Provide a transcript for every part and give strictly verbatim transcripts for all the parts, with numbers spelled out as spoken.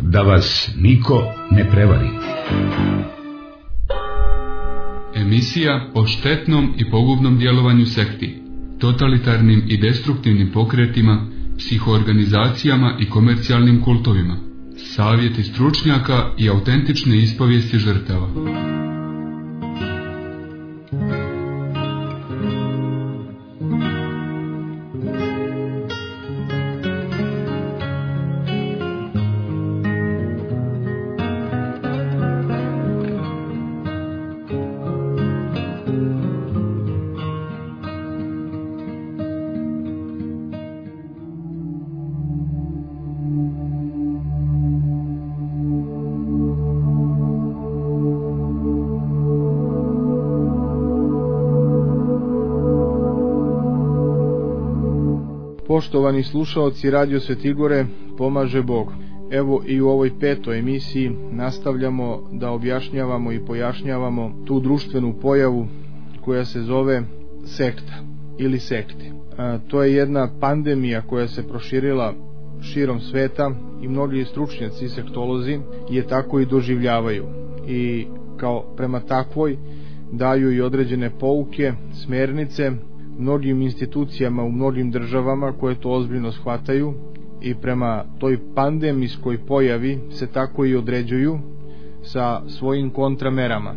da vas niko ne prevari. Emisija o štetnom i pogubnom djelovanju sekti, totalitarnim i destruktivnim pokretima, psihoorganizacijama i komercijalnim kultovima. Savjeti stručnjaka i autentične ispovijesti žrtava. Poštovani slušaoci Radio Svetigore, pomaže Bog. Evo i u ovoj petoj emisiji nastavljamo da objašnjavamo i pojašnjavamo tu društvenu pojavu koja se zove sekta ili sekte. A, to je jedna pandemija koja se proširila širom sveta i mnogi stručnjaci i sektolozi je tako i doživljavaju i kao prema takvoj daju i određene pouke, smernice mnogim institucijama u mnogim državama koje to ozbiljno shvataju i prema toj pandemijskoj pojavi se tako i određuju sa svojim kontramerama.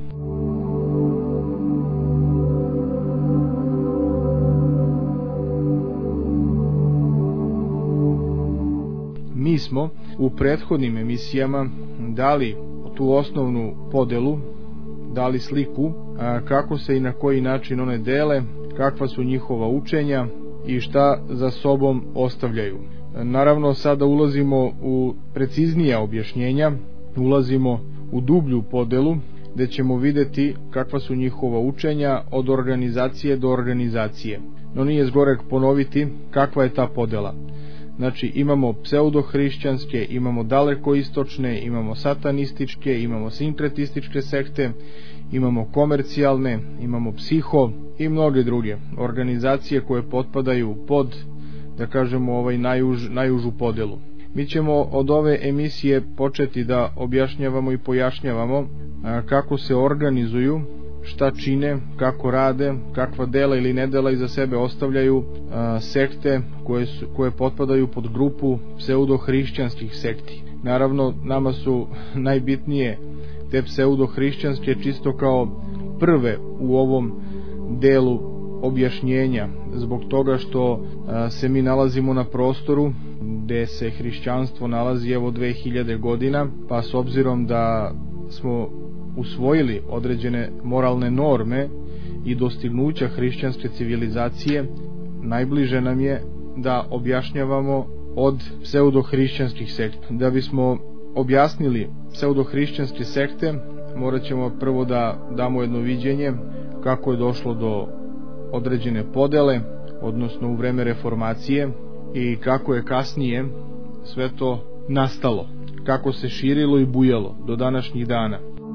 Mi smo u prethodnim emisijama dali tu osnovnu podelu, dali sliku kako se i na koji način one dele, kakva su njihova učenja i šta za sobom ostavljaju. Naravno, sada ulazimo u preciznija objašnjenja, ulazimo u dublju podelu, gde ćemo videti kakva su njihova učenja od organizacije do organizacije. No nije zgoreg ponoviti kakva je ta podela. Znači, imamo pseudohrišćanske, imamo dalekoistočne, imamo satanističke, imamo sinkretističke sekte, imamo komercijalne, imamo psiho i mnoge druge organizacije koje potpadaju pod, da kažemo, ovaj najuž, najužu podelu. Mi ćemo od ove emisije početi da objašnjavamo i pojašnjavamo a, kako se organizuju, šta čine, kako rade, kakva dela ili nedela iza sebe ostavljaju a, sekte koje, su, koje potpadaju pod grupu pseudohrišćanskih sekti. Naravno, nama su najbitnije te pseudohrišćanske čisto kao prve u ovom delu objašnjenja, zbog toga što a, se mi nalazimo na prostoru gde se hrišćanstvo nalazi evo dve hiljade godina, pa s obzirom da smo usvojili određene moralne norme i dostignuća hrišćanske civilizacije, najbliže nam je da objašnjavamo od pseudohrišćanskih sekta. Da bismo objasnili pseudohrišćanske sekte, morat ćemo prvo da damo jedno viđenje kako je došlo do određene podele, odnosno u vreme reformacije, i kako je kasnije sve to nastalo, kako se širilo i bujalo do današnjih dana.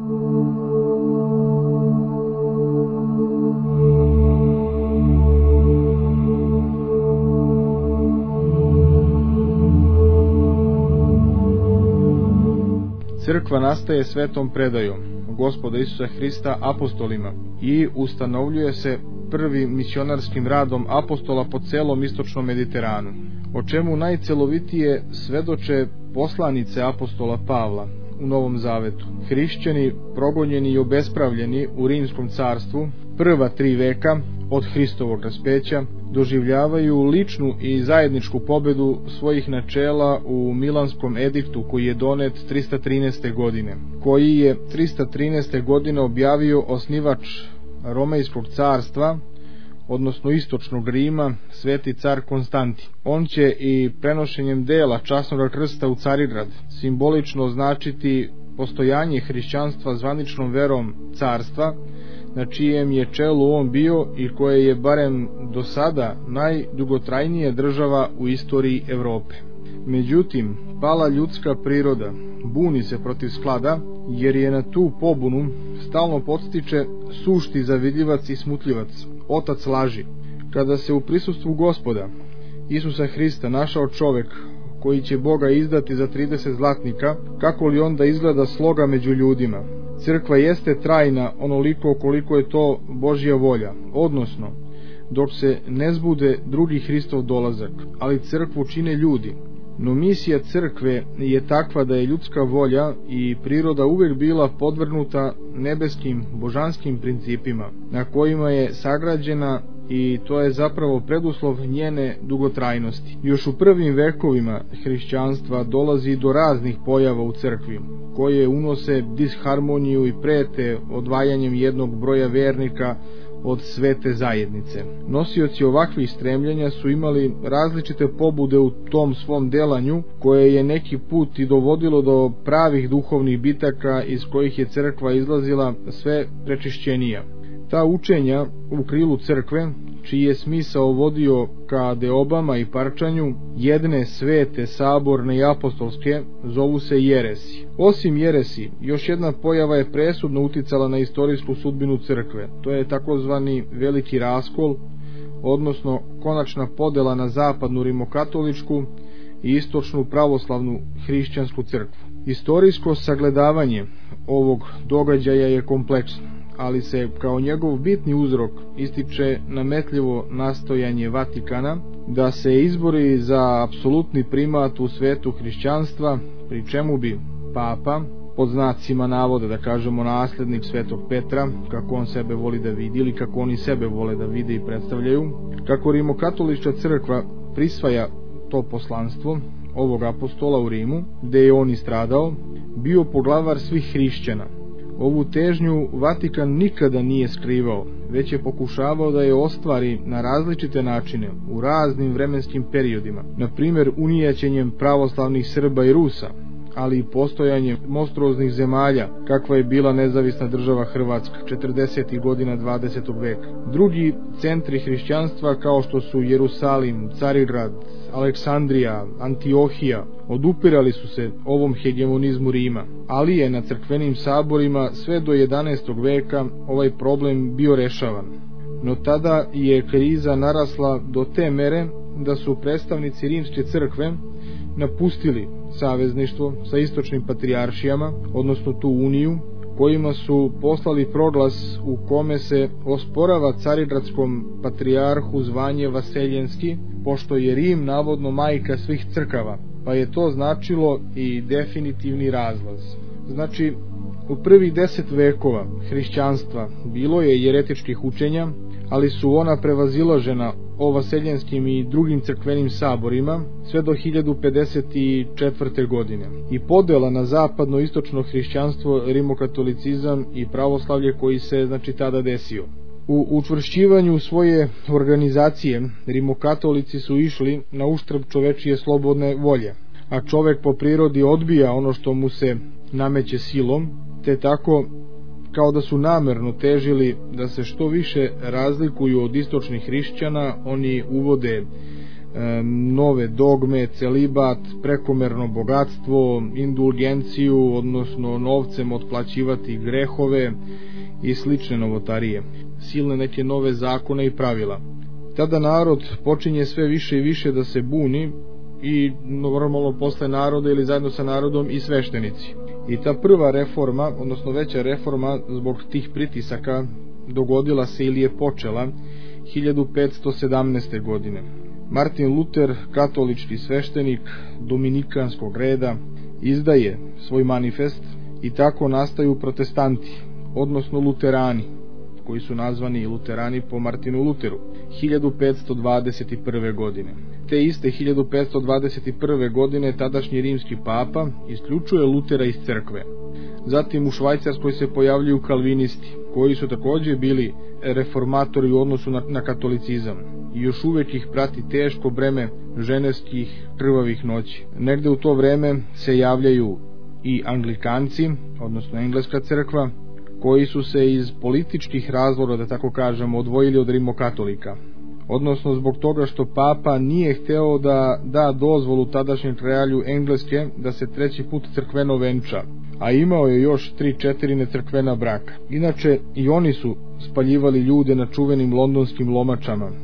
Crkva nastaje svetom predajom Gospoda Isusa Hrista apostolima i ustanovljuje se prvim misionarskim radom apostola po celom istočnom Mediteranu, o čemu najcelovitije svedoče poslanice apostola Pavla u Novom Zavetu. Hrišćani, progonjeni i obespravljeni u Rimskom carstvu prva tri veka od Hristovog raspeća doživljavaju ličnu i zajedničku pobedu svojih načela u Milanskom ediktu koji je donet trista trinaeste godine, koji je trista trinaeste godine objavio osnivač Romejskog carstva, odnosno istočnog Rima, sveti car Konstantin. On će i prenošenjem dela časnog krsta u Carigrad simbolično značiti postojanje hrišćanstva zvaničnom verom carstva, na čijem je čelu on bio i koje je barem do sada najdugotrajnija država u istoriji Evrope. Međutim, pala ljudska priroda buni se protiv sklada, jer je na tu pobunu stalno podstiče sušti zavidljivac i smutljivac, otac laži. Kada se u prisustvu Gospoda Isusa Hrista našao čovek koji će Boga izdati za trideset zlatnika, kako li onda izgleda sloga među ljudima? Crkva jeste trajna onoliko koliko je to Božja volja, odnosno dok se ne zbude drugi Hristov dolazak, ali crkvu čine ljudi. No misija crkve je takva da je ljudska volja i priroda uvek bila podvrgnuta nebeskim, božanskim principima, na kojima je sagrađena, i to je zapravo preduslov njene dugotrajnosti. Još u prvim vekovima hrišćanstva dolazi do raznih pojava u crkvi, koje unose disharmoniju i prete odvajanjem jednog broja vernika od svete zajednice. Nosioci ovakvih stremljenja su imali različite pobude u tom svom delanju, koje je neki put i dovodilo do pravih duhovnih bitaka iz kojih je crkva izlazila sve prečišćenija. Ta učenja u krilu crkve, čiji je smisao vodio ka deobama i parčanju, jedne svete, saborne i apostolske, zovu se jeresi. Osim jeresi, još jedna pojava je presudno uticala na istorijsku sudbinu crkve. To je takozvani veliki raskol, odnosno konačna podela na zapadnu rimokatoličku i istočnu pravoslavnu hrišćansku crkvu. Istorijsko sagledavanje ovog događaja je kompleksno, ali se kao njegov bitni uzrok ističe nametljivo nastojanje Vatikana da se izbori za apsolutni primat u svetu hrišćanstva, pri čemu bi Papa, pod znacima navoda da kažemo naslednik svetog Petra, kako on sebe voli da vidi ili kako oni sebe vole da vide i predstavljaju, kako rimokatolička crkva prisvaja to poslanstvo ovog apostola u Rimu, gde je on i stradao, bio poglavar svih hrišćana. Ovu težnju Vatikan nikada nije skrivao, već je pokušavao da je ostvari na različite načine, u raznim vremenskim periodima, na primjer unijaćenjem pravoslavnih Srba i Rusa, ali i postojanjem monstruoznih zemalja, kakva je bila nezavisna država Hrvatska četrdesetih godina dvadesetog veka. Drugi centri hrišćanstva, kao što su Jerusalim, Carigrad, Aleksandrija, Antiohija, odupirali su se ovom hegemonizmu Rima, ali je na crkvenim saborima sve do jedanaestog veka ovaj problem bio rešavan. No tada je kriza narasla do te mere da su predstavnici rimske crkve napustili savezništvo sa istočnim patrijaršijama, odnosno tu uniju, kojima su poslali proglas u kome se osporava carigradskom patrijarhu zvanje vaseljenski, pošto je Rim navodno majka svih crkava, pa je to značilo i definitivni razlaz. Znači, u prvih deset vekova hrišćanstva bilo je jeretičkih učenja, ali su ona prevazilažena o vaseljenskim i drugim crkvenim saborima sve do hiljadu pedeset četvrte. godine i podela na zapadno-istočno hrišćanstvo, rimokatolicizam i pravoslavlje koji se znači tada desio. U učvršćivanju svoje organizacije rimokatolici su išli na uštrb čovečije slobodne volje, a čovek po prirodi odbija ono što mu se nameće silom, te tako kao da su namerno težili da se što više razlikuju od istočnih hrišćana, oni uvode e, nove dogme, celibat, prekomerno bogatstvo, indulgenciju, odnosno novcem otplaćivati grehove i slične novotarije, silne neke nove zakone i pravila. Tada narod počinje sve više i više da se buni i normalno posle naroda ili zajedno sa narodom i sveštenici. I ta prva reforma, odnosno veća reforma zbog tih pritisaka dogodila se ili je počela hiljadu petsto sedamnaeste. godine. Martin Luter, katolički sveštenik dominikanskog reda, izdaje svoj manifest i tako nastaju protestanti, odnosno luterani, koji su nazvani luterani po Martinu Luteru, hiljadu petsto dvadeset prve. godine. Te iste hiljadu petsto dvadeset prve. godine tadašnji rimski papa isključuje Lutera iz crkve. Zatim u Švajcarskoj se pojavljuju kalvinisti, koji su također bili reformatori u odnosu na, na katolicizam. I još uvijek ih prati teško breme ženevskih krvavih noći. Negde u to vreme se javljaju i anglikanci, odnosno engleska crkva, koji su se iz političkih razloga, da tako kažemo, odvojili od rimokatolika. Odnosno zbog toga što papa nije hteo da da dozvolu tadašnjem kralju Engleske da se treći put crkveno venča, a imao je još tri četiri necrkvena braka. Inače, i oni su spaljivali ljude na čuvenim londonskim lomačama.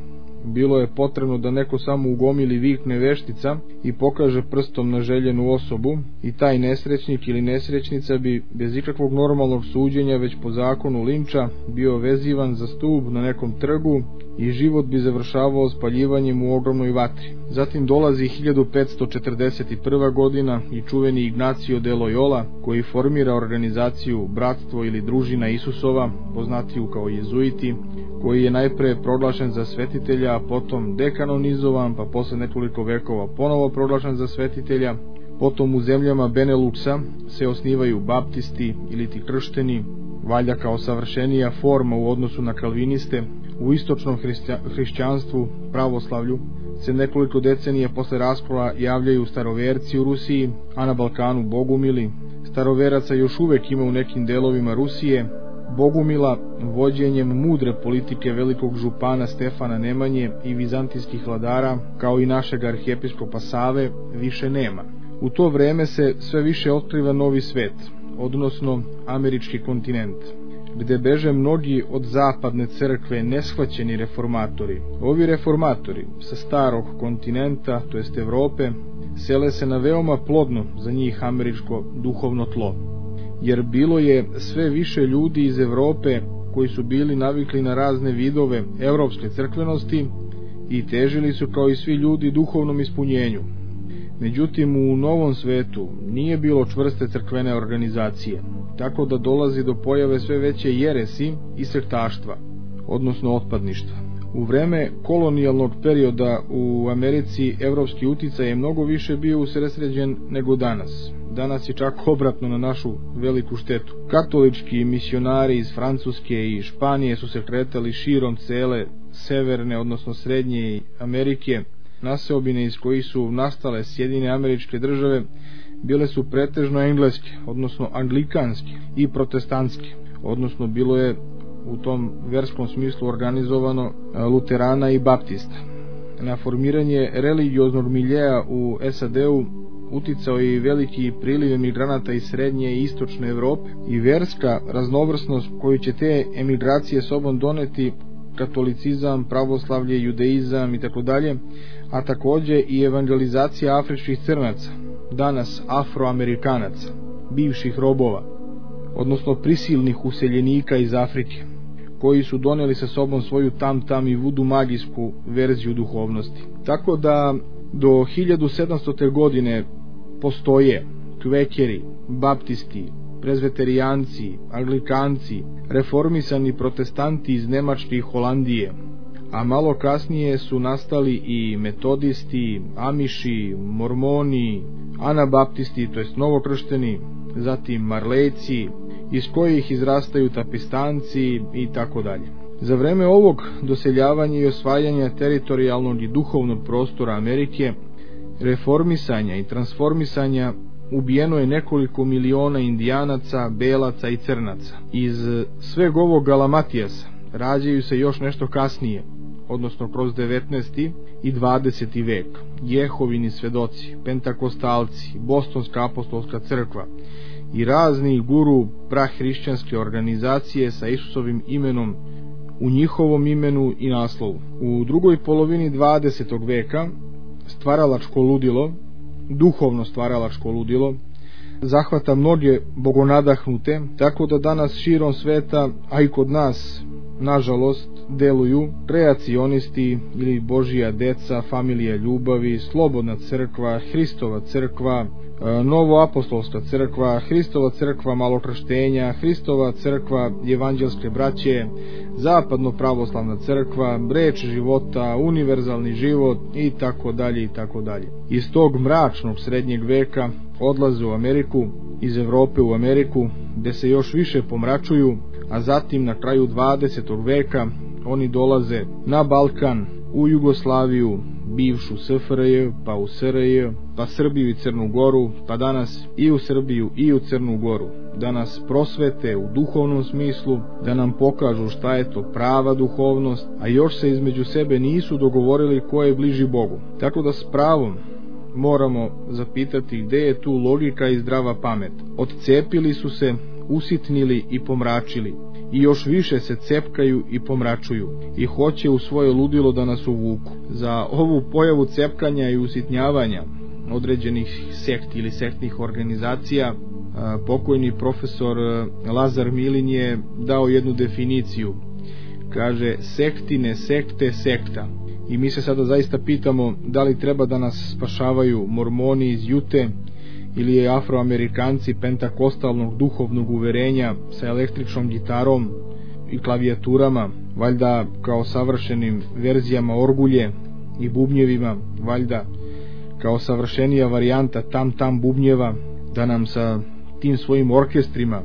bilo je potrebno da neko samo ugomili vikne veštica i pokaže prstom na željenu osobu i taj nesrećnik ili nesrećnica bi bez ikakvog normalnog suđenja već po zakonu linča bio vezivan za stub na nekom trgu i život bi završavao spaljivanjem u ogromnoj vatri. Zatim dolazi hiljadu petsto četrdeset prva godina i čuveni Ignacio de Loyola, koji formira organizaciju Bratstvo ili Družina Isusova, poznatiju kao jezuiti, koji je najpre proglašen za svetitelja, a potom dekanonizovan, pa posle nekoliko vekova ponovo proglašen za svetitelja. Potom u zemljama Beneluxa se osnivaju baptisti ili ti kršteni, valjda kao savršenija forma u odnosu na kalviniste. U istočnom hrišćanstvu, pravoslavlju, se nekoliko decenija posle raskola javljaju staroverci u Rusiji, a na Balkanu bogumili. Staroveraca još uvek ima u nekim delovima Rusije. Bogumila vođenjem mudre politike velikog župana Stefana Nemanje i vizantijskih vladara, kao i našeg arhijepiskopa Save, više nema. U to vreme se sve više otkriva novi svet, odnosno američki kontinent, gde beže mnogi od zapadne crkve neshvaćeni reformatori. Ovi reformatori sa starog kontinenta, to jest Evrope, sele se na veoma plodno za njih američko duhovno tlo, jer bilo je sve više ljudi iz Evrope koji su bili navikli na razne vidove evropske crkvenosti i težili su kao i svi ljudi duhovnom ispunjenju. Međutim, u novom svetu nije bilo čvrste crkvene organizacije, tako da dolazi do pojave sve veće jeresi i sektaštva, odnosno otpadništva. U vreme kolonijalnog perioda u Americi evropski uticaj je mnogo više bio usredsređen nego danas. Danas je čak obratno na našu veliku štetu. Katolički misionari iz Francuske i Španije su se kretali širom cele severne, odnosno srednje Amerike. Naseobine iz kojih su nastale Sjedinjene Američke Države bile su pretežno engleske, odnosno anglikanske i protestantske, odnosno bilo je u tom verskom smislu organizovano luterana i baptista. Na formiranje religioznog miljeja u S A D-u uticao je i veliki priliv emigranata iz srednje i istočne Evrope i verska raznovrsnost koju će te emigracije sobom doneti, katolicizam, pravoslavlje, judeizam i tako dalje, a takođe i evangelizacija afričkih crnaca, danas afroamerikanaca, bivših robova, odnosno prisilnih useljenika iz Afrike, koji su doneli sa sobom svoju tam-tam i vudu magijsku verziju duhovnosti. Tako da do hiljadu sedamstote godine postoje kvekeri, baptisti, prezveterijanci, anglikanci, reformisani protestanti iz Nemačke i Holandije, a malo kasnije su nastali i metodisti, amiši, mormoni, anabaptisti, to jest novokršteni, zatim marlejci, iz kojih izrastaju tapistanci i tako dalje. Za vreme ovog doseljavanja i osvajanja teritorijalnog i duhovnog prostora Amerike, reformisanja i transformisanja, ubijeno je nekoliko miliona indijanaca, belaca i crnaca. Iz sveg ovog galamatijasa rađaju se još nešto kasnije, odnosno kroz devetnaesti i dvadeseti vek, Jehovini svedoci, pentakostalci, Bostonska apostolska crkva i razni guru prahrišćanske organizacije sa Isusovim imenom u njihovom imenu i naslovu. U drugoj polovini dvadesetog veka stvaralačko ludilo, duhovno stvaralačko ludilo, zahvata mnoge bogonadahnute, tako da danas širom sveta, a i kod nas, nažalost, deluju kreacionisti ili Božija deca, familija ljubavi, Slobodna crkva, Hristova crkva, Novoapostolska crkva, Hristova crkva malokrštenja, Hristova crkva evanđelske braće, Zapadno pravoslavna crkva, Reč života, Univerzalni život i tako dalje i tako dalje. Iz tog mračnog srednjeg veka odlaze u Ameriku, iz Evrope u Ameriku, gde se još više pomračuju, a zatim na kraju dvadesetog veka oni dolaze na Balkan, u Jugoslaviju, bivšu S F R J, pa u S R J, pa Srbiju i Crnu Goru, pa danas i u Srbiju i u Crnu Goru, da nas prosvete u duhovnom smislu, da nam pokažu šta je to prava duhovnost, a još se između sebe nisu dogovorili ko je bliži Bogu. Tako da s pravom moramo zapitati gde je tu logika i zdrava pamet. Odcepili su se usitnili i pomračili, i još više se cepkaju i pomračuju, i hoće u svoje ludilo da nas uvuku. Za ovu pojavu cepkanja i usitnjavanja određenih sekti ili sektnih organizacija pokojni profesor Lazar Milin je dao jednu definiciju. Kaže, sektine, sekte, sekta. I mi se sada zaista pitamo da li treba da nas spašavaju mormoni iz Jute ili je afroamerikanci pentakostalnog duhovnog uverenja sa električnom gitarom i klavijaturama, valjda kao savršenim verzijama orgulje i bubnjevima, valjda kao savršenija varijanta tam-tam bubnjeva, da nam sa tim svojim orkestrima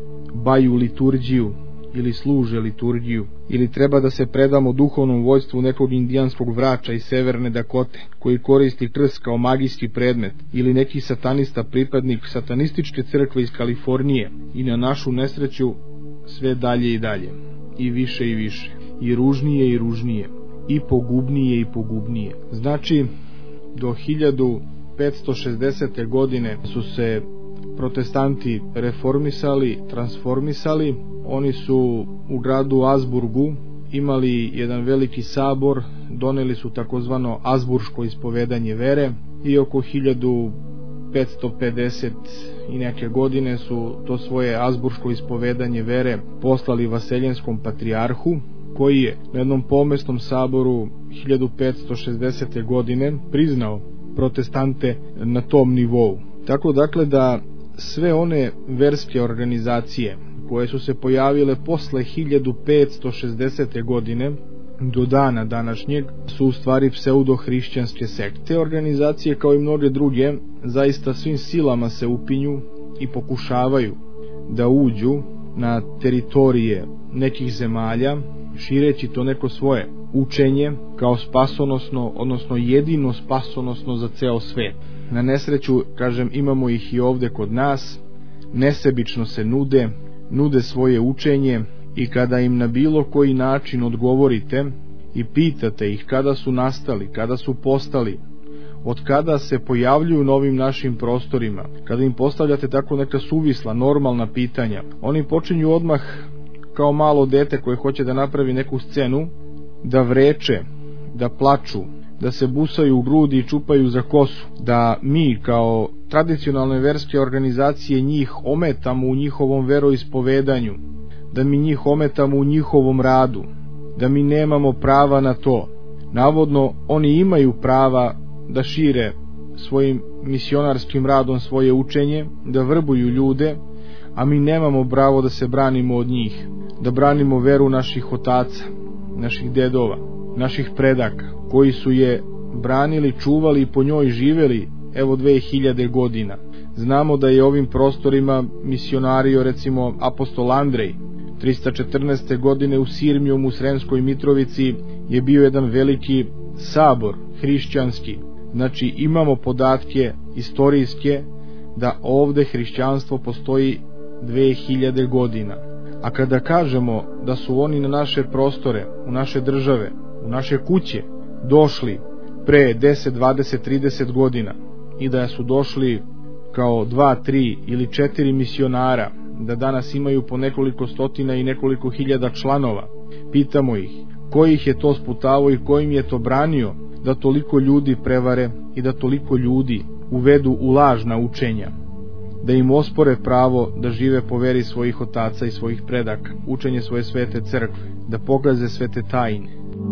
baju liturgiju ili služe liturgiju, ili treba da se predamo duhovnom vođstvu nekog indijanskog vrača iz severne Dakote koji koristi krst kao magijski predmet, ili neki satanista pripadnik satanističke crkve iz Kalifornije, i na našu nesreću sve dalje i dalje, i više i više, i ružnije i ružnije, i pogubnije i pogubnije. Znači, do hiljadu petsto šezdesete godine su se protestanti reformisali, transformisali. Oni su u gradu Azburgu imali jedan veliki sabor, doneli su takozvano azburško ispovedanje vere i oko hiljadu petsto pedeset i neke godine su to svoje azburško ispovedanje vere poslali Vaseljenskom patrijarhu, koji je na jednom pomesnom saboru hiljadu petsto šezdesete godine priznao protestante na tom nivou. Tako dakle da sve one verske organizacije koje su se pojavile posle hiljadu petsto šezdesete godine do dana današnjeg su u stvari pseudohrišćanske sekte. Te organizacije, kao i mnoge druge, zaista svim silama se upinju i pokušavaju da uđu na teritorije nekih zemalja, šireći to neko svoje učenje kao spasonosno, odnosno jedino spasonosno za ceo svet. Na nesreću, kažem, imamo ih i ovde kod nas, nesebično se nude, nude svoje učenje, i kada im na bilo koji način odgovorite i pitate ih kada su nastali, kada su postali, od kada se pojavljuju na ovim našim prostorima, kada im postavljate tako neka suvisla, normalna pitanja, oni počinju odmah kao malo dete koje hoće da napravi neku scenu, da vreče, da plaču, da se busaju u grudi i čupaju za kosu, da mi kao tradicionalne verske organizacije njih ometamo u njihovom veroispovedanju, da mi njih ometamo u njihovom radu, da mi nemamo prava na to. Navodno, oni imaju prava da šire svojim misionarskim radom svoje učenje, da vrbuju ljude, a mi nemamo pravo da se branimo od njih, da branimo veru naših otaca, naših dedova, naših predaka, koji su je branili, čuvali i po njoj živeli evo dve hiljade godina. Znamo da je ovim prostorima misionario, recimo, apostol Andrej. trista četrnaeste. godine u Sirmijom u Sremskoj Mitrovici je bio jedan veliki sabor hrišćanski. Znači, imamo podatke istorijske da ovde hrišćanstvo postoji dve hiljade godina. A kada kažemo da su oni na naše prostore, u naše države, u naše kuće došli pre deset, dvadeset, trideset godina i da su došli kao dva, tri ili četiri misionara, da danas imaju po nekoliko stotina i nekoliko hiljada članova, pitamo ih ko ih je to sputavao i ko im je to branio da toliko ljudi prevare i da toliko ljudi uvedu u lažna učenja, da im ospore pravo da žive po veri svojih otaca i svojih predaka, učenje svoje svete crkve, da pogaze svete tajne.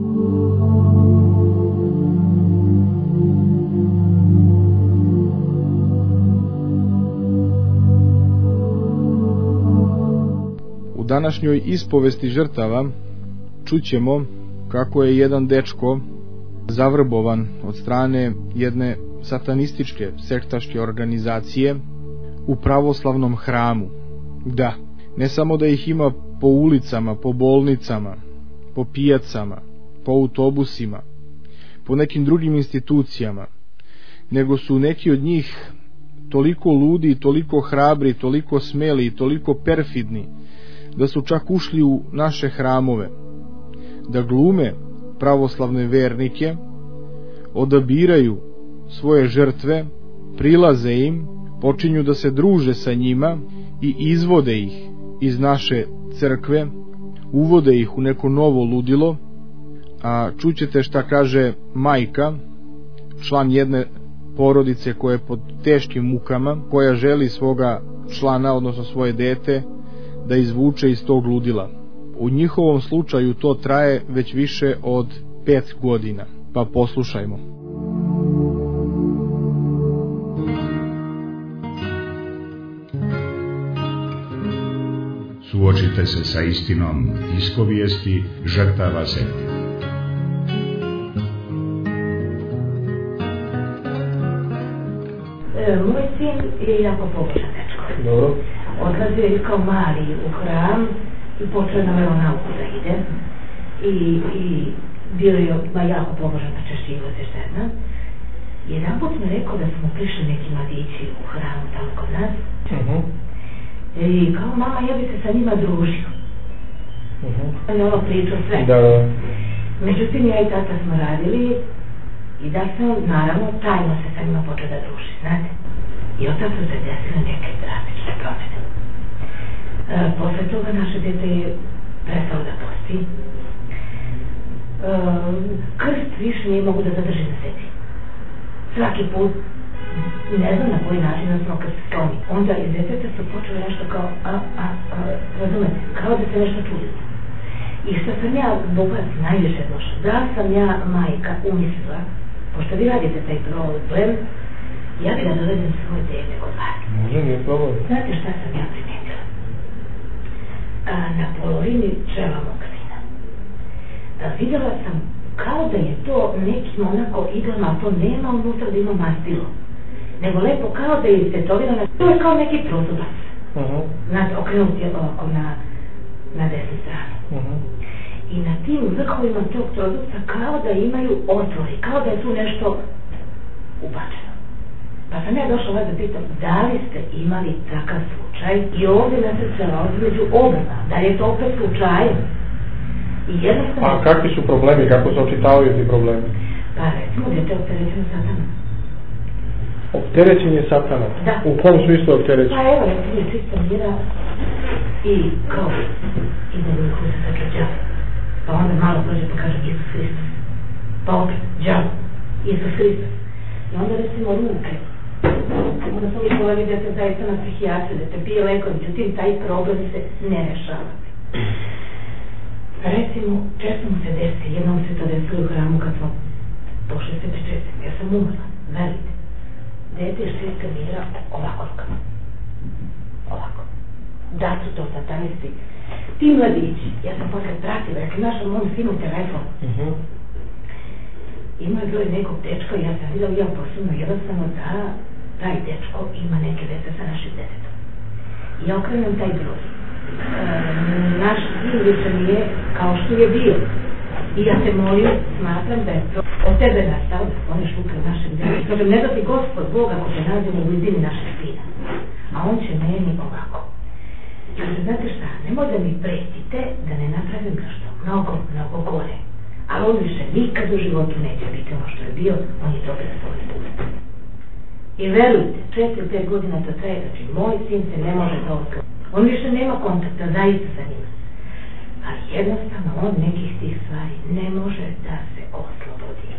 U današnjoj ispovesti žrtava čućemo kako je jedan dečko zavrbovan od strane jedne satanističke sektaške organizacije u pravoslavnom hramu. Da, ne samo da ih ima po ulicama, po bolnicama, po pijacama, po autobusima, po nekim drugim institucijama, nego su neki od njih toliko ludi, toliko hrabri, toliko smeli i toliko perfidni da su čak ušli u naše hramove, da glume pravoslavne vernike, odabiraju svoje žrtve, prilaze im, počinju da se druže sa njima i izvode ih iz naše crkve, uvode ih u neko novo ludilo, a čućete šta kaže majka, član jedne porodice koja je pod teškim mukama, koja želi svoga člana, odnosno svoje dete, da izvuče iz tog ludila. U njihovom slučaju to traje već više od pet godina. Pa poslušajmo. Suočite se sa istinom ispovijesti žrtava sekte. E, moj sin je jako pobožan dečko. Dobro. Odlazio je kao mali u hram i počeo na veronauku da ide. I, i bio je ma jako pobožan, pa češćivo se žena. Jedan put mi rekao da smo prišli neki mladići u hramu tamo kod nas. Uh-huh. I kao mama, ja bi se sa njima družio. Uh-huh. On je ono pričao sve. Da, da. Međutim, ja i tata smo radili i da sam, naravno, tajno se sa njima počeo da druži, znate. I od tada su se desile neke drastične promjene. E, posle toga naše dete je prestalo da posti. E, krst više nije mogu da zadrži na sebi. Svaki put, ne znam na koji način da smo krst skloni. Onda iz deteta su počeli nešto kao, a, a, a, razumete, kao da se nešto čuli. I što sam ja zbog vas najviše došla, da sam ja majka umislila, pošto vi radite taj problem, ja bi da dovedem svoje dete kod vas. Može, nije problem. Znate šta sam ja primetila? A, na polovini čela mog sina. A, videla sam kao da je to nekim onako idolom, a to nema unutra da ima mastilo. Nego lepo kao da je istetovirano, to je kao neki prozubac. Uh-huh. Znate, okrenut je ovako na, na desnu stranu. Uh-huh. I na tim vrhovima tog trozubca kao da imaju otvori, kao da je tu nešto ubačeno. Pa sam ja došla vas da pitam, da li ste imali takav slučaj i ovdje na srceva među obrama, da li je to opet slučaj? I jednostavno... A kakvi su problemi, kako se očitavaju ti problemi? Pa recimo, djete je opterećeno satana. Opterećenje satana? Da. U kom smislu opterećenje? Pa evo, recimo je čista mira i kao ide u kuće sa džavom. Pa onda malo prođe pa kaže Isus Hristos. Pa opet džavom, Isus Hristos. I onda recimo ruke. Onda smo mi kolegi da se zaista na psihijatru, da te pije leko, međutim taj problem se ne rešava. Recimo, često mu se desi, jednom se to desilo u hramu kad smo pošli se pričestiti. Ja sam umrla, verite. Dete je čista mira ovako rukama. Ovako. Da su to satanisti. Ti mladići, ja sam posle pratila, ja sam našla mom sinu telefon. Uh-huh. Ima je broj nekog dečka i ja sam videla, ja posebno jednostavno da taj dečko ima neke veze sa našim detetom. I ja okrenem taj broj. E, naš sin više nije kao što je bio. I ja te molim, smatram da je to od tebe nastao da skloniš ruke u našem djetetu. Kažem, ne da ti Gospod Bog ako te nađemo u blizini našeg sina. A on će meni ovako. Kaže, znate šta, nemoj da mi pretite da ne napravim nešto mnogo, mnogo gore. Ali on više nikad u životu neće biti ono što je bio, on je dobio svoj put. I verujte, četiri, pet godina to traje, znači moj sin se ne može da oslobodi. On više nema kontakta zaista sa njima. Ali jednostavno on nekih tih stvari ne može da se oslobodi.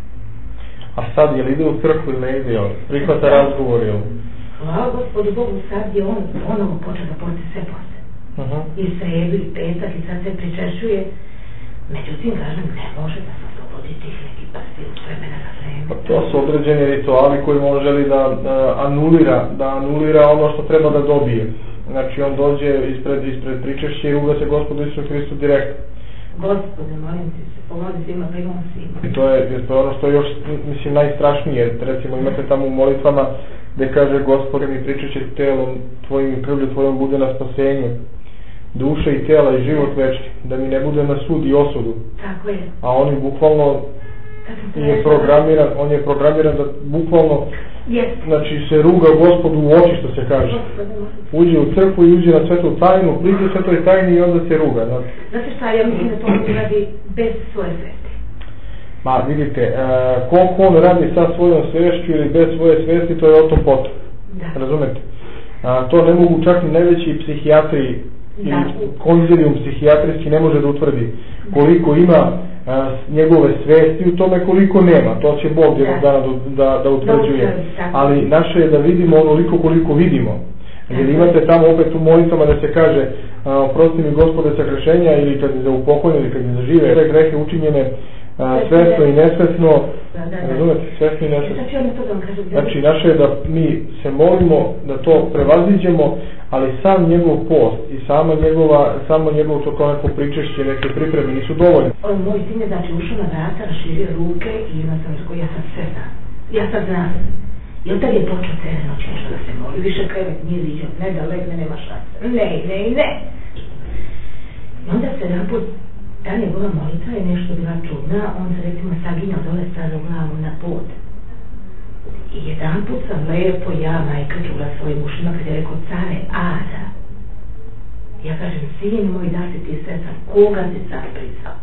A sad je li ide u crkvu ili ne ide, prihvata razgovor ili? Hvala Gospodu Bogu, sad je on ponovo počeo da posti sve poste. Uh-huh. I sredu i petak i sad se pričešćuje. Međutim, kažem, ne može da se oslobodi tih nekih prsti od vremena na vreme. Pa to su određeni rituali koji on želi da, da anulira, da anulira ono što treba da dobije. Znači on dođe ispred, ispred pričešće i ruga se Gospodu Isusu Hristu direktno. Gospode, molim ti se, pomozi svima, pa imamo svima. I to je, to je ono što je još, mislim, najstrašnije. Recimo imate tamo u molitvama gde kaže Gospode mi pričešće telom tvojim i krvlju tvojom bude na spasenje. Duše i tela i život večni, da mi ne bude na sud i osudu. Tako je. A on je bukvalno je programiran, on je programiran da bukvalno yes. Znači se ruga Gospodu u oči, što se kaže. Uđe u crkvu i uđe na svetu tajnu, priđe svetoj tajni i onda se ruga. Znači, znači šta, ja mislim da to radi bez svoje svesti. Ma vidite, e, koliko on radi sa svojom svešću ili bez svoje svesti, to je o to potom. Da. Razumete? A, to ne mogu čak ni najveći psihijatri ili konzilijum psihijatrijski ne može da utvrdi koliko ima a, njegove svesti u tome, koliko nema. To će Bog jednog dana da, da utvrđuje. Ali naše je da vidimo onoliko koliko vidimo. Jer imate tamo opet u molitvama da se kaže oprosti mi Gospode sagrešenja, ili kad je za upokojne ili kad je za žive sve grehe učinjene a, svesno i nesvesno, razumete, svesno i nesvesno. Znači naše je da mi se molimo da to prevaziđemo, ali sam njegov post i sama njegova, samo njegov to kao neko pričešće, neke pripreme nisu dovoljne. Moj sin je znači ušao na vrata, raširio ruke i ima sam rekao ja sam sve znam, ja sad znam. I od tad je počeo cijele noći nešto da se moli, više krevet nije viđao, ne da legne, nema šanse, ne, ne, ne. I onda se naput, ta njegova molitva je nešto bila čudna, on se recimo saginjao dole stavio glavu na pod. I jedan put sam lepo ja, majka, čula svojim ušima kad je rekao care Ada. Ja kažem, sin moj, da si ti sretan, koga si sad prisao?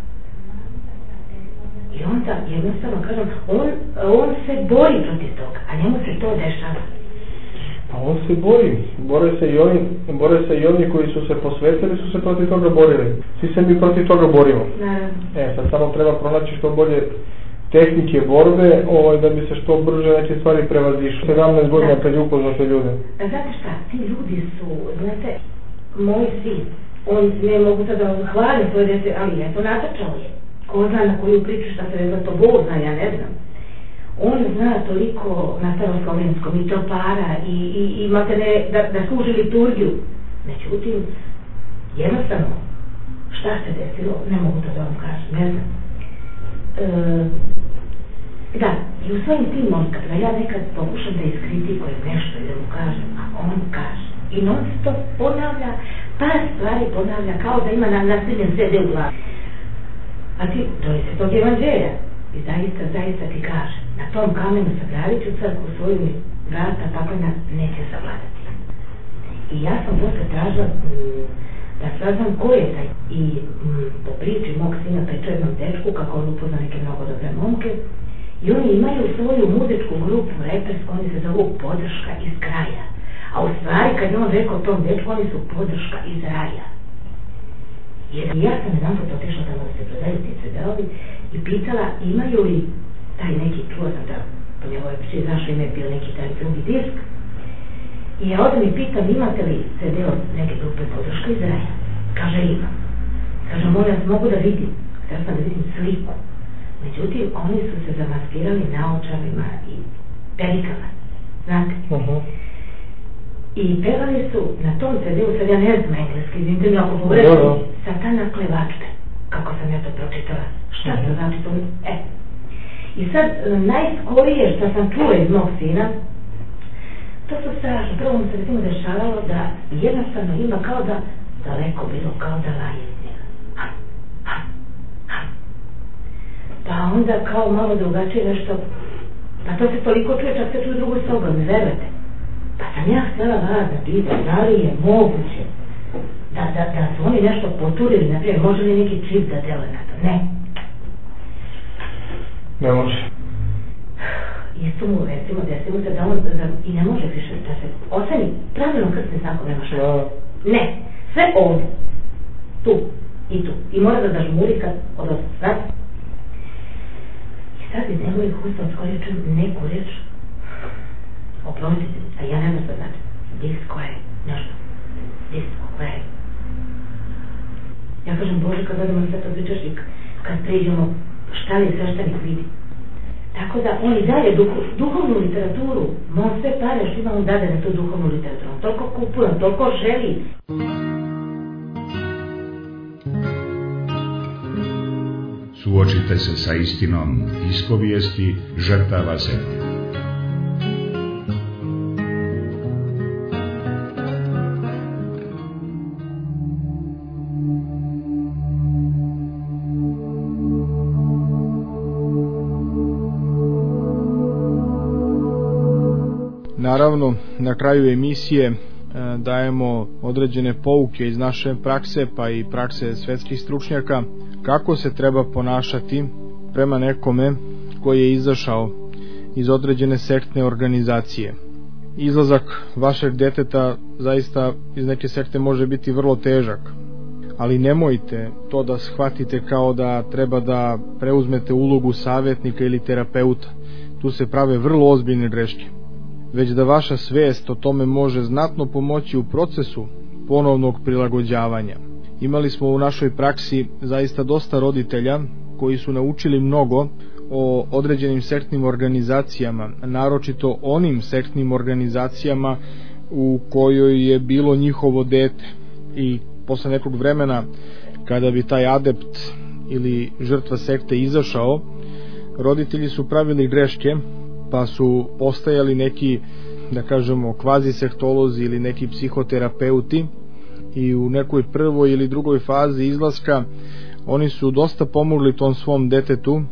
I onda jednostavno kažem, on, on se bori protiv toga, a njemu se to dešava. Pa on se bori, bore se i oni, bore se i oni koji su se posvetili, su se protiv toga borili. Svi se mi protiv toga borimo. Naravno. E, sad samo treba pronaći što bolje tehnike borbe, ovaj, da bi se što brže neke stvari prevazišle. sedamnaest godina kad je upoznate ljude. A znate šta, ti ljudi su, znate, moj sin, on ne mogu sad da hvalim svoje djece, ali eto, natačao je. Ko zna na koju priču šta se vezla, to Bog zna, ja ne znam. On zna toliko na staroslovenskom i tropara i, i, i matene, da, da služi liturgiju. Međutim, jednostavno, šta se desilo, ne mogu to da vam kažem, ne znam. E, da, i u svojim tim molkama, ja nekad pokušam da iskritikujem nešto i da mu kažem, a on kaže. I non stop ponavlja, par stvari ponavlja, kao da ima na nasljednjem sede u glavi. A ti, to je se tog evanđelja. I zaista, zaista ti kaže, na tom kamenu sagradit ću crkvu svoju vrata, tako nas neće savladati. I ja sam posle tražila m, da saznam ko je taj. I m, po priči mog sina pečernom dečku, kako on upozna neke mnogo dobre momke, i oni imaju svoju muzičku grupu, repersku, oni se zovu Podrška iz kraja. A u stvari, kad je on rekao tom dečku, oni su Podrška iz raja. Jer ja sam jedan put otišla tamo da se prodaju ti ce de-ovi i pitala imaju li taj neki, čuo sam da po njegovoj priči znašao ime bio neki taj drugi disk. I ja odem i pitam imate li ce de od neke grupe Podrška iz raja? Kaže imam. Kaže molim vas mogu da vidim. Htio sam da vidim sliku. Međutim oni su se zamaskirali naočarima i pelikama. Znate? Uh-huh. I pevali su na tom ce de-u, sad ja ne znam engleski, izvinite mi ako pogrešim, Satana klevačke, kako sam ja to pročitala. Šta to znači to? E. I sad, najskorije što sam čula iz mog sina, to su strašno. Prvo mu se recimo dešavalo da jednostavno ima kao da daleko bilo, kao da laje iz njega. Ha, ha, ha. Pa onda kao malo drugačije nešto, pa to se toliko čuje, čak se čuje drugu sobu, ne verujete. Pa sam ja htjela vas da pitam, da li je moguće da, da, da su oni nešto poturili, naprijed, može li neki čip da deluje na to? Ne. Ne može. Isto mu, recimo, desimo se da on da, i ne može više da se oseni pravilno krstni znakom, nema šta. Da. Ne, sve ovdje, tu i tu. I mora da da žmuri kad odlazi, znate? I sad iz njegovih usta odskorio čujem neku reč. Oprostite, a ja ne znam što znači. Disko je, nešto. Disko je. Ja kažem, Bože, kad odemo sve to pričašnik, kad priđemo, šta li sveštenik vidi? Tako da on i daje duh, duhovnu literaturu, on sve pare što ima on dade na tu duhovnu literaturu. On toliko kupuje, on toliko želi. Suočite se sa istinom ispovijesti žrtava sekte. Naravno, na kraju emisije e, dajemo određene pouke iz naše prakse, pa i prakse svetskih stručnjaka, kako se treba ponašati prema nekome koji je izašao iz određene sektne organizacije. izlazak vašeg deteta zaista iz neke sekte može biti vrlo težak, ali nemojte to da shvatite kao da treba da preuzmete ulogu savjetnika ili terapeuta. Tu se prave vrlo ozbiljne greške, već da vaša svest o tome može znatno pomoći u procesu ponovnog prilagođavanja. Imali smo u našoj praksi zaista dosta roditelja koji su naučili mnogo o određenim sektnim organizacijama, naročito onim sektnim organizacijama u kojoj je bilo njihovo dete, i posle nekog vremena kada bi taj adept ili žrtva sekte izašao, roditelji su pravili greške, pa su postajali neki, da kažemo, kvazi sektolozi ili neki psihoterapeuti, i u nekoj prvoj ili drugoj fazi izlaska oni su dosta pomogli tom svom detetu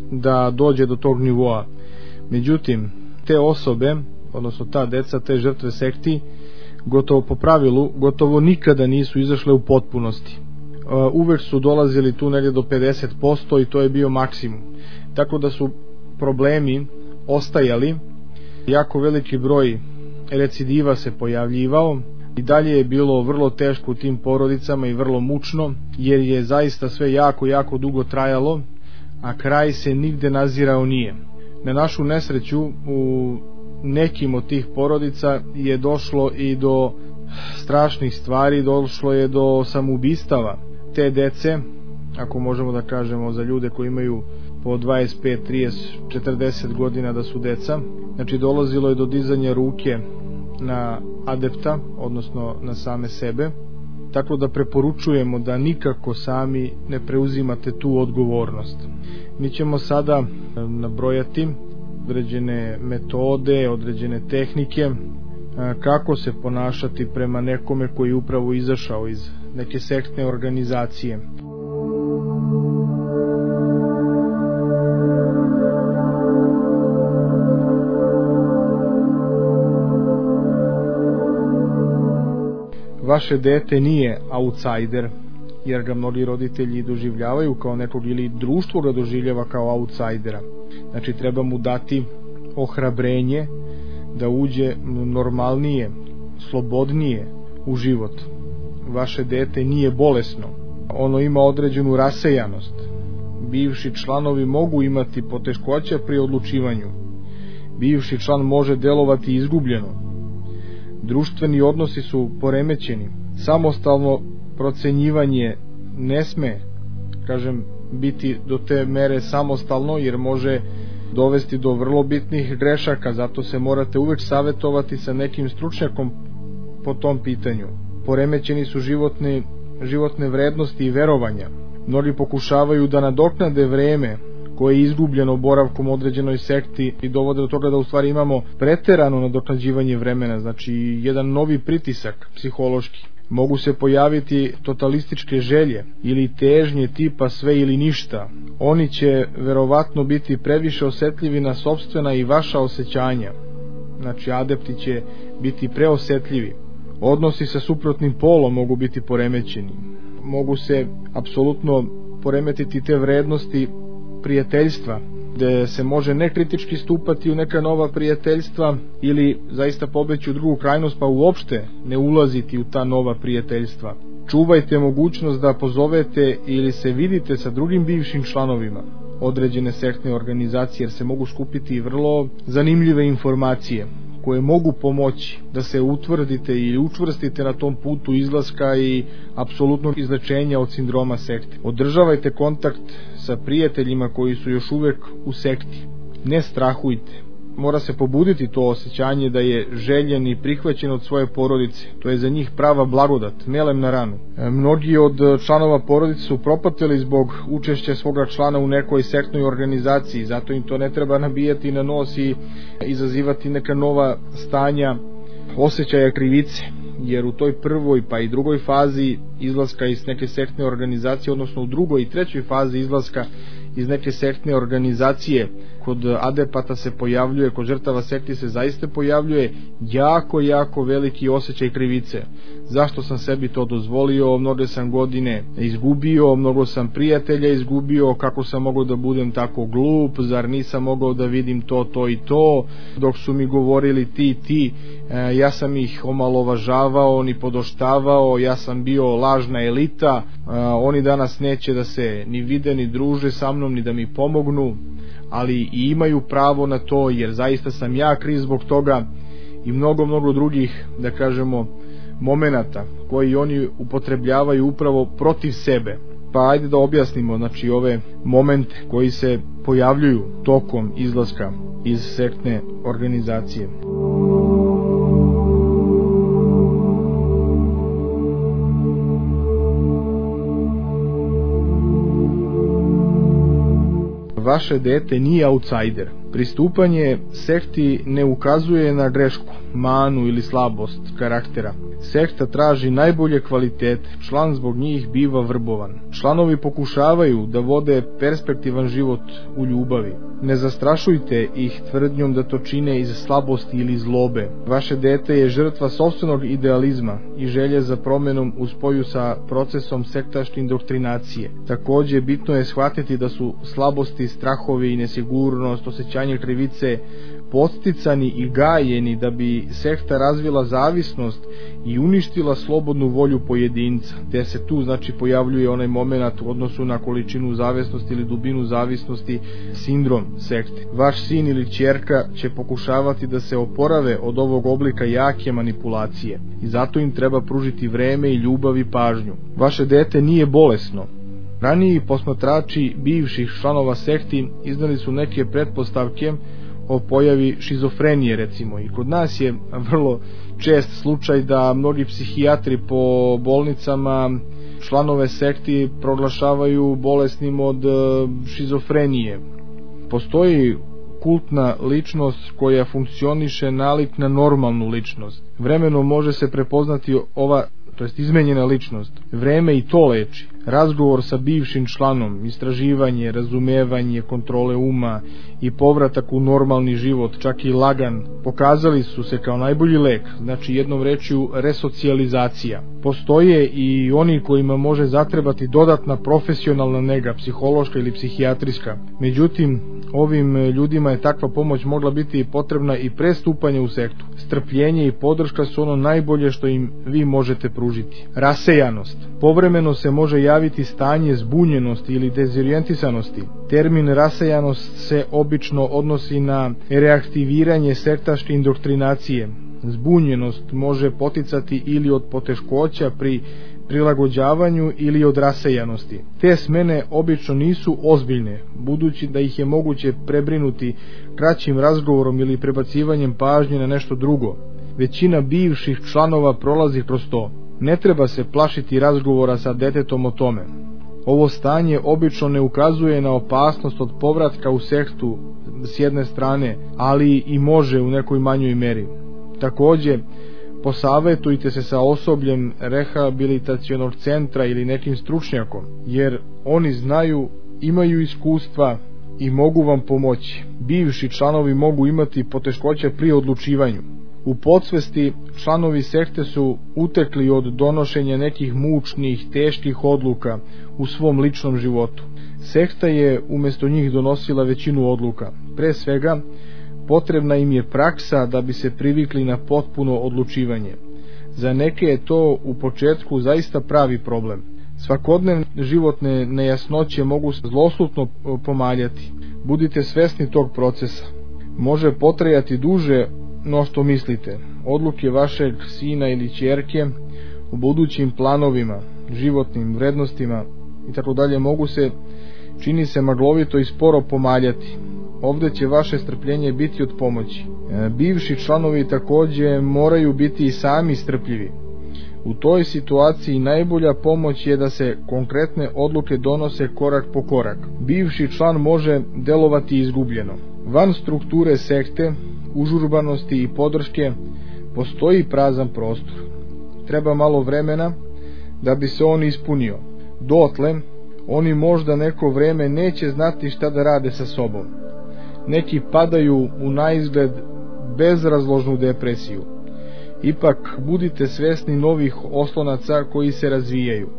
da dođe do tog nivoa. Međutim, te osobe, odnosno ta deca, te žrtve sekti, gotovo po pravilu, gotovo nikada nisu izašle u potpunosti. Uvek su dolazili tu negdje do pedeset posto i to je bio maksimum. Tako da su problemi ostajali, jako veliki broj recidiva se pojavljivao, i dalje je bilo vrlo teško u tim porodicama i vrlo mučno, jer je zaista sve jako, jako dugo trajalo, a kraj se nigde nazirao nije. Na našu nesreću, u nekim od tih porodica je došlo i do strašnih stvari, došlo je do samoubistava te dece, ako možemo da kažemo za ljude koji imaju po dvadeset pet, trideset, četrdeset godina da su deca. Znači dolazilo je do dizanja ruke na adepta, odnosno na same sebe, tako da preporučujemo da nikako sami ne preuzimate tu odgovornost. Mi ćemo sada nabrojati određene metode, određene tehnike kako se ponašati prema nekome koji je upravo izašao iz neke sektne organizacije. Vaše dete nije outsider, jer ga mnogi roditelji doživljavaju kao nekog, ili društvo ga doživljava kao outsidera. Znači treba mu dati ohrabrenje da uđe normalnije, slobodnije u život. Vaše dete nije bolesno, ono ima određenu rasejanost. Bivši članovi mogu imati poteškoća pri odlučivanju. Bivši član može delovati izgubljeno. Društveni odnosi su poremećeni. Samostalno procenjivanje ne sme, kažem, biti do te mere samostalno, jer može dovesti do vrlo bitnih grešaka, zato se morate uvek savjetovati sa nekim stručnjakom po tom pitanju. Poremećeni su životne, životne vrednosti i verovanja. Mnogi pokušavaju da nadoknade vreme koje je izgubljeno boravkom u određenoj sekti i dovode do toga da u stvari imamo preterano nadoknađivanje vremena, znači jedan novi pritisak psihološki. Mogu se pojaviti totalističke želje ili težnje tipa sve ili ništa. Oni će verovatno biti previše osjetljivi na sopstvena i vaša osjećanja. Znači adepti će biti preosjetljivi. Odnosi sa suprotnim polom mogu biti poremećeni. Mogu se apsolutno poremetiti te vrednosti prijateljstva, gde se može nekritički stupati u neka nova prijateljstva ili zaista pobeći u drugu krajnost pa uopšte ne ulaziti u ta nova prijateljstva. Čuvajte mogućnost da pozovete ili se vidite sa drugim bivšim članovima određene sektne organizacije, jer se mogu skupiti vrlo zanimljive informacije koje mogu pomoći da se utvrdite ili učvrstite na tom putu izlaska i apsolutnog izlečenja od sindroma sekte. Održavajte kontakt sa prijateljima koji su još uvek u sekti. Ne strahujte. Mora se pobuditi to osjećanje da je željen i prihvaćen od svoje porodice. To je za njih prava blagodat, melem na ranu. Mnogi od članova porodice su propatili zbog učešća svoga člana u nekoj sektnoj organizaciji, zato im to ne treba nabijati na nos i izazivati neka nova stanja osjećaja krivice, jer u toj prvoj pa i drugoj fazi izlaska iz neke sektne organizacije, odnosno u drugoj i trećoj fazi izlaska iz neke sektne organizacije kod adepata se pojavljuje, kod žrtava sekti se zaista pojavljuje jako, jako veliki osjećaj krivice. Zašto sam sebi to dozvolio, mnoge sam godine izgubio, mnogo sam prijatelja izgubio, kako sam mogao da budem tako glup, zar nisam mogao da vidim to, to i to, dok su mi govorili ti, ti, ja sam ih omalovažavao, ni podoštavao, ja sam bio lažna elita, oni danas neće da se ni vide, ni druže sa mnom, ni da mi pomognu, ali i imaju pravo na to, jer zaista sam ja kriv zbog toga, i mnogo, mnogo drugih, da kažemo, momenata koji oni upotrebljavaju upravo protiv sebe. Pa ajde da objasnimo, znači, ove momente koji se pojavljuju tokom izlaska iz sektne organizacije. Vaše dete nije outsider. Pristupanje sekti ne ukazuje na grešku, manu ili slabost karaktera. Sekta traži najbolje kvalitete, član zbog njih biva vrbovan. Članovi pokušavaju da vode perspektivan život u ljubavi. Ne zastrašujte ih tvrdnjom da to čine iz slabosti ili zlobe. Vaše dete je žrtva sopstvenog idealizma i želje za promenom u spoju sa procesom sektaške indoktrinacije. Takođe, bitno je shvatiti da su slabosti, strahovi i nesigurnost, osjećanje krivice podsticani i gajeni da bi sekta razvila zavisnost i uništila slobodnu volju pojedinca, te se tu znači pojavljuje onaj moment u odnosu na količinu zavisnosti ili dubinu zavisnosti, sindrom sekte. Vaš sin ili ćerka će pokušavati da se oporave od ovog oblika jake manipulacije i zato im treba pružiti vreme i ljubav i pažnju. Vaše dete nije bolesno. Raniji posmatrači bivših članova sekti iznali su neke pretpostavke o pojavi šizofrenije, recimo, i kod nas je vrlo čest slučaj da mnogi psihijatri po bolnicama članove sekti proglašavaju bolesnim od šizofrenije. Postoji kultna ličnost koja funkcioniše nalik na normalnu ličnost. Vremenom može se prepoznati ova, to jest izmenjena ličnost. Vreme i to leči. Razgovor sa bivšim članom, istraživanje, razumevanje, kontrole uma i povratak u normalni život, čak i lagan, pokazali su se kao najbolji lek, znači jednom rečju resocijalizacija. Postoje i oni kojima može zatrebati dodatna profesionalna nega, psihološka ili psihijatrijska. Međutim, ovim ljudima je takva pomoć mogla biti potrebna i pre stupanja u sektu. Strpljenje i podrška su ono najbolje što im vi možete pružiti. Rasejanost. Povremeno se može javiti stanje zbunjenosti ili dezorijentisanosti. Termin rasejanost se obično odnosi na reaktiviranje sektaške indoktrinacije. Zbunjenost može poticati ili od poteškoća pri prilagođavanju ili od rasejanosti. Te smene obično nisu ozbiljne, budući da ih je moguće prebrinuti kraćim razgovorom ili prebacivanjem pažnje na nešto drugo. Većina bivših članova prolazi kroz to. Ne treba se plašiti razgovora sa detetom o tome. Ovo stanje obično ne ukazuje na opasnost od povratka u sektu s jedne strane, ali i može u nekoj manjoj meri. Takođe, posavetujte se sa osobljem rehabilitacionog centra ili nekim stručnjakom, jer oni znaju, imaju iskustva i mogu vam pomoći. Bivši članovi mogu imati poteškoće pri odlučivanju. U podsvesti članovi sekte su utekli od donošenja nekih mučnih, teških odluka u svom ličnom životu. Sekta je umjesto njih donosila većinu odluka. Pre svega, potrebna im je praksa da bi se privikli na potpuno odlučivanje. Za neke je to u početku zaista pravi problem. Svakodnevne životne nejasnoće mogu zloslutno pomaljati. Budite svesni tog procesa. Može potrajati duže no što mislite. Odluke vašeg sina ili ćerke u budućim planovima, životnim vrednostima i tako dalje mogu se, čini se, maglovito i sporo pomaljati. Ovde će vaše strpljenje biti od pomoći. Bivši članovi takođe moraju biti i sami strpljivi. U toj situaciji najbolja pomoć je da se konkretne odluke donose korak po korak. Bivši član može delovati izgubljeno. Van strukture sekte, užurbanosti i podrške postoji prazan prostor. Treba malo vremena da bi se on ispunio. Dotle, oni možda neko vreme neće znati šta da rade sa sobom. Neki padaju u naizgled bezrazložnu depresiju. Ipak budite svesni novih oslonaca koji se razvijaju.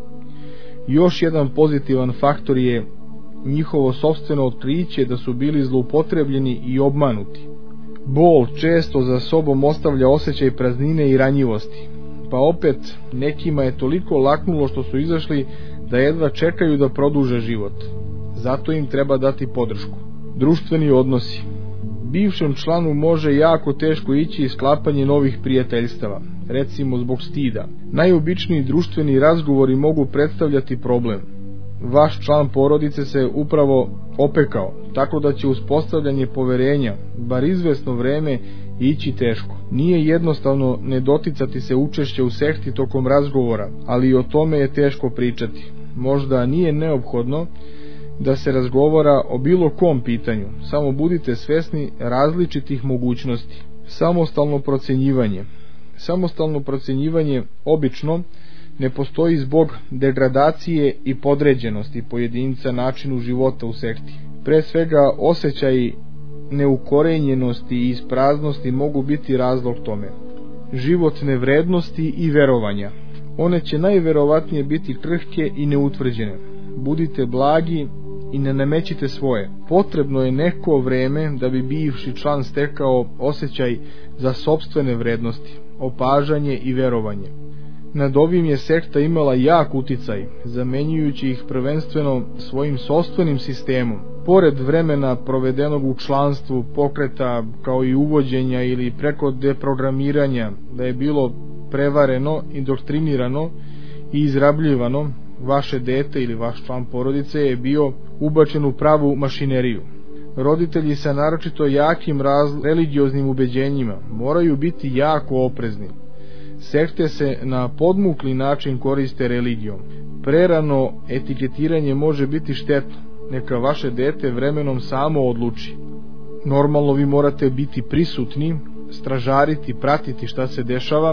Još jedan pozitivan faktor je njihovo sopstveno otkriće da su bili zloupotrebljeni i obmanuti. Bol često za sobom ostavlja osjećaj praznine i ranjivosti, pa opet nekima je toliko laknulo što su izašli da jedva čekaju da produže život. Zato im treba dati podršku. Društveni odnosi. Bivšem članu može jako teško ići i sklapanje novih prijateljstava, recimo zbog stida. Najobičniji društveni razgovori mogu predstavljati problem. Vaš član porodice se upravo opekao, tako da će uspostavljanje poverenja, bar izvesno vreme, ići teško. Nije jednostavno ne doticati se učešća u sekti tokom razgovora, ali i o tome je teško pričati. Možda nije neophodno da se razgovara o bilo kom pitanju, samo budite svesni različitih mogućnosti. Samostalno procenjivanje. Samostalno procenjivanje obično ne postoji zbog degradacije i podređenosti pojedinca načinu života u sekti. Pre svega osjećaj neukorenjenosti i ispraznosti mogu biti razlog tome. Životne vrednosti i verovanja. One će najverovatnije biti krhke i neutvrđene. Budite blagi i ne namećite svoje. Potrebno je neko vreme da bi bivši član stekao osjećaj za sopstvene vrednosti, opažanje i verovanje. Nad ovim je sekta imala jak uticaj, zamenjujući ih prvenstveno svojim sopstvenim sistemom. Pored vremena provedenog u članstvu pokreta, kao i uvođenja ili preko deprogramiranja, da je bilo prevareno, indoktrinirano i izrabljivano, vaše dete ili vaš član porodice je bio ubačen u pravu mašineriju. Roditelji sa naročito jakim raz... religioznim ubeđenjima moraju biti jako oprezni. Sekte se na podmukli način koriste religijom. Prerano etiketiranje može biti štetno. Neka vaše dete vremenom samo odluči. Normalno vi morate biti prisutni, stražariti, pratiti šta se dešava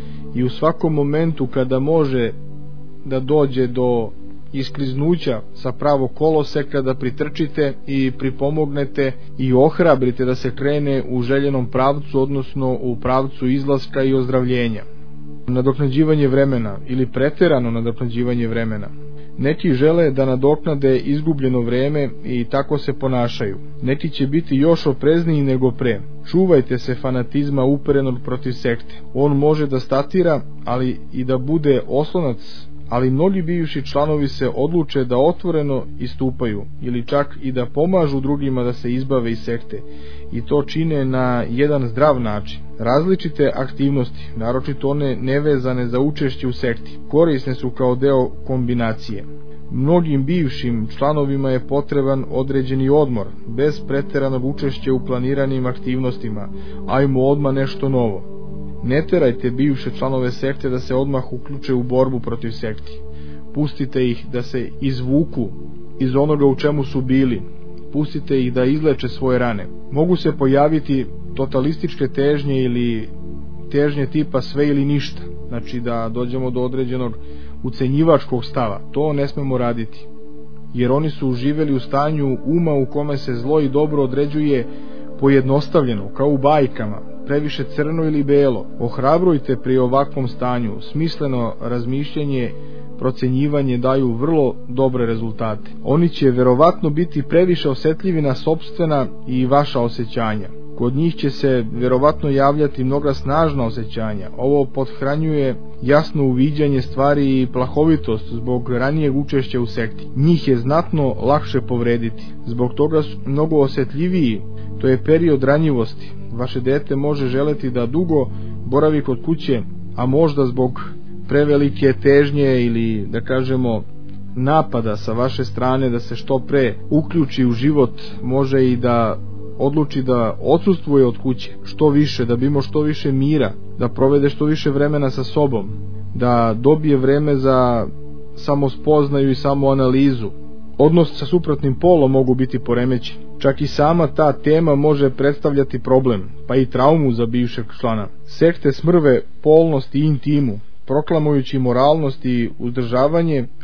i u svakom momentu kada može da dođe do iskliznuća sa pravog koloseka da pritrčite i pripomognete i ohrabrite da se krene u željenom pravcu, odnosno u pravcu izlaska i ozdravljenja. Nadoknađivanje vremena ili preterano nadoknađivanje vremena. Neki žele da nadoknade izgubljeno vreme i tako se ponašaju. Neki će biti još oprezniji nego pre. Čuvajte se fanatizma uperenog protiv sekte. On može da statira, ali i da bude oslonac, ali mnogi bivši članovi se odluče da otvoreno istupaju ili čak i da pomažu drugima da se izbave iz sekte i to čine na jedan zdrav način. Različite aktivnosti, naročito one nevezane za učešće u sekti, korisne su kao deo kombinacije. Mnogim bivšim članovima je potreban određeni odmor, bez preteranog učešća u planiranim aktivnostima, ajmo odmah nešto novo. Ne terajte bivše članove sekte da se odmah uključe u borbu protiv sekti. Pustite ih da se izvuku iz onoga u čemu su bili. Pustite ih da izleče svoje rane. Mogu se pojaviti totalističke težnje ili težnje tipa sve ili ništa. Znači da dođemo do određenog ucenjivačkog stava. To ne smemo raditi. Jer oni su živeli u stanju uma u kome se zlo i dobro određuje pojednostavljeno, kao u bajkama, previše crno ili belo. Ohrabrujte pri ovakvom stanju. Smisleno razmišljanje, procenjivanje daju vrlo dobre rezultate. Oni će verovatno biti previše osjetljivi na sopstvena i vaša osjećanja. Kod njih će se verovatno javljati mnoga snažna osjećanja. Ovo pothranjuje jasno uviđanje stvari i plahovitost zbog ranijeg učešća u sekti. Njih je znatno lakše povrediti. Zbog toga su mnogo osjetljiviji. To je period ranjivosti. Vaše dete može želeti da dugo boravi kod kuće, a možda zbog prevelike težnje ili, da kažemo, napada sa vaše strane da se što pre uključi u život, može i da odluči da odsustvuje od kuće što više, da bi imao što više mira, da provede što više vremena sa sobom, da dobije vreme za samospoznaju i samoanalizu. Odnos sa suprotnim polom mogu biti poremećeni. Čak i sama ta tema može predstavljati problem, pa i traumu za bivšeg člana. Sekte smrve polnost i intimu, proklamujući moralnost i uzdržavanje,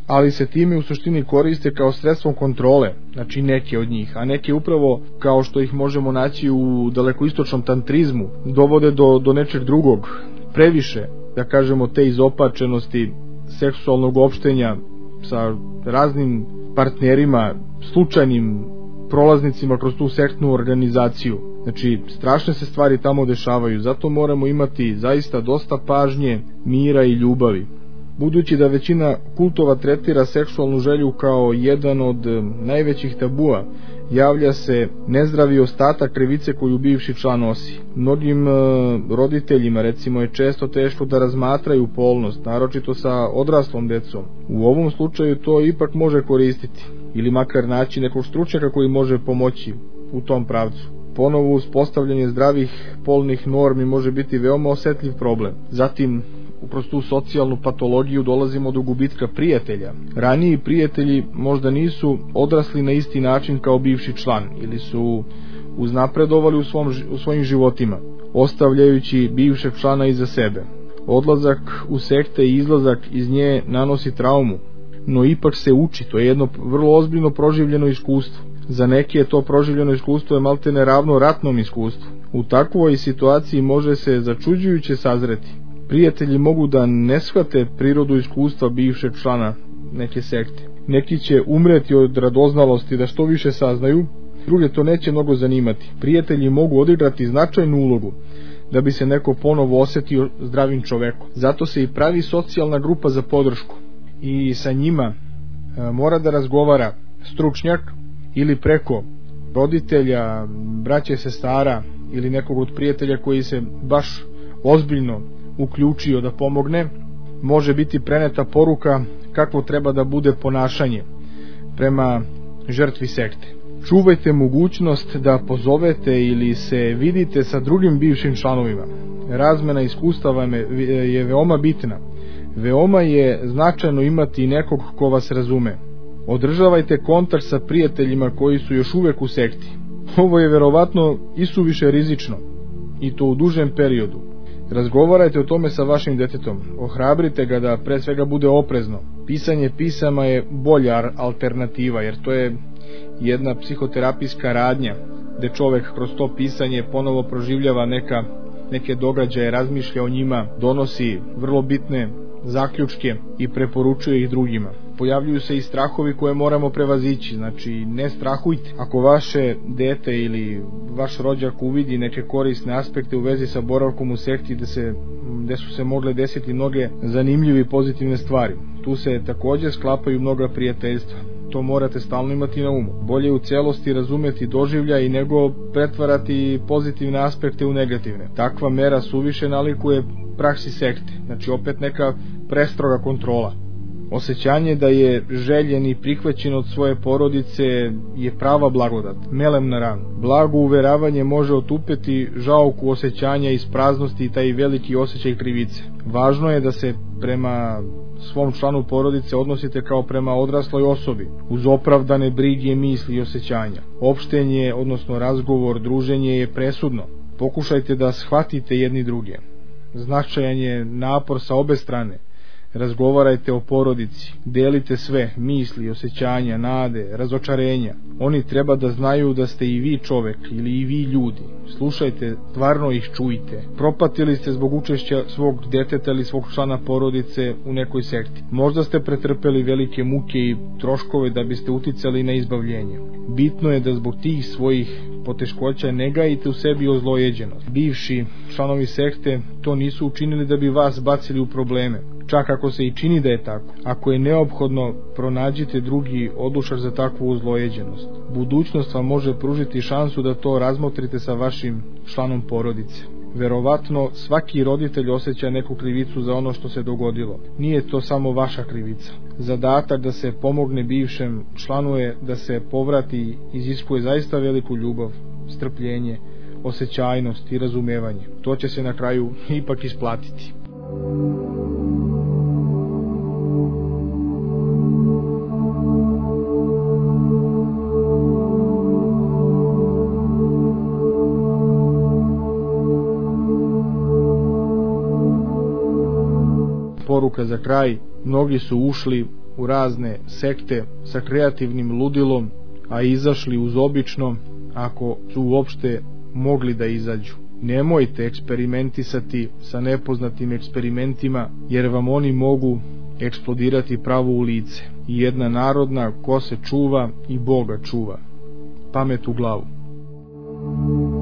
ali se time u suštini koriste kao sredstvom kontrole, znači neke od njih, a neke upravo, kao što ih možemo naći u dalekoistočnom tantrizmu, dovode do, do nečeg drugog, previše, da kažemo, te izopačenosti seksualnog opštenja sa raznim partnerima, slučajnim prolaznicima kroz tu sektnu organizaciju. Znači, strašne se stvari tamo dešavaju, zato moramo imati zaista dosta pažnje, mira i ljubavi. Budući da većina kultova tretira seksualnu želju kao jedan od najvećih tabua, javlja se nezdravi ostatak krivice koju bivši član nosi. Mnogim e, roditeljima, recimo, je često teško da razmatraju polnost, naročito sa odraslom decom. U ovom slučaju to ipak može koristiti, ili makar naći nekog stručnjaka koji može pomoći u tom pravcu. Ponovo uspostavljanje zdravih polnih normi može biti veoma osetljiv problem. Zatim, kroz tu socijalnu patologiju dolazimo do gubitka prijatelja. Raniji prijatelji možda nisu odrasli na isti način kao bivši član ili su uznapredovali u, svom, u svojim životima, ostavljajući bivšeg člana iza sebe. Odlazak u sekte i izlazak iz nje nanosi traumu, no ipak se uči, to je jedno vrlo ozbiljno proživljeno iskustvo. Za neke je to proživljeno iskustvo je maltene ravno ratnom iskustvu. U takvoj situaciji može se začuđujuće sazreti. Prijatelji mogu da ne shvate prirodu iskustva bivšeg člana neke sekte. Neki će umreti od radoznalosti da što više saznaju, druge to neće mnogo zanimati. Prijatelji mogu odigrati značajnu ulogu da bi se neko ponovo osetio zdravim čovekom. Zato se i pravi socijalna grupa za podršku i sa njima e, mora da razgovara stručnjak ili preko roditelja, braće, sestara ili nekog od prijatelja koji se baš ozbiljno uključio da pomogne. Može biti preneta poruka kakvo treba da bude ponašanje prema žrtvi sekte. Čuvajte mogućnost da pozovete ili se vidite sa drugim bivšim članovima. Razmena iskustava je veoma bitna. Veoma je značajno imati nekog ko vas razume. Održavajte kontakt sa prijateljima koji su još uvek u sekti. Ovo je verovatno isuviše rizično i to u dužem periodu. Razgovarajte o tome sa vašim detetom, ohrabrite ga da pre svega bude oprezno. Pisanje pisama je bolja alternativa, jer to je jedna psihoterapijska radnja, gde čovek kroz to pisanje ponovo proživljava neka, neke događaje, razmišlja o njima, donosi vrlo bitne zaključke i preporučuje ih drugima. Pojavljuju se i strahovi koje moramo prevazići, znači ne strahujte. Ako vaše dete ili vaš rođak uvidi neke korisne aspekte u vezi sa boravkom u sekti gde, se, gde su se mogle desiti mnoge zanimljive i pozitivne stvari, tu se takođe sklapaju mnoga prijateljstva. To morate stalno imati na umu. Bolje u celosti razumeti doživlja i nego pretvarati pozitivne aspekte u negativne. Takva mera suviše nalikuje praksi sekte, znači opet neka prestroga kontrola. Osjećanje da je željen i prihvaćen od svoje porodice je prava blagodat, melem na ranu. Blago uveravanje može otupeti žauku osjećanja iz praznosti i taj veliki osjećaj krivice. Važno je da se prema svom članu porodice odnosite kao prema odrasloj osobi, uz opravdane brige, misli i osjećanja. Opštenje, odnosno razgovor, druženje je presudno. Pokušajte da shvatite jedni druge. Značajan je napor sa obe strane. Razgovarajte o porodici, delite sve, misli, osjećanja, nade, razočarenja. Oni treba da znaju da ste i vi čovek ili i vi ljudi. Slušajte, stvarno ih čujte. Propatili ste zbog učešća svog deteta ili svog člana porodice u nekoj sekti. Možda ste pretrpeli velike muke i troškove da biste uticali na izbavljenje. Bitno je da zbog tih svojih poteškoća ne gajite u sebi ozlojeđenost. Bivši članovi sekte to nisu učinili da bi vas bacili u probleme. Čak ako se i čini da je tako. Ako je neophodno, pronađite drugi odušak za takvu uzlojeđenost. Budućnost vam može pružiti šansu da to razmotrite sa vašim članom porodice. Verovatno svaki roditelj osjeća neku krivicu za ono što se dogodilo. Nije to samo vaša krivica. Zadatak da se pomogne bivšem članu je da se povrati, iziskuje zaista veliku ljubav, strpljenje, osjećajnost i razumevanje. To će se na kraju ipak isplatiti. Poruka za kraj: mnogi su ušli u razne sekte sa kreativnim ludilom, a izašli uz obično, ako su uopšte mogli da izađu. Nemojte eksperimentisati sa nepoznatim eksperimentima, jer vam oni mogu eksplodirati pravo u lice. I jedna narodna: ko se čuva i Boga čuva. Pamet u glavu.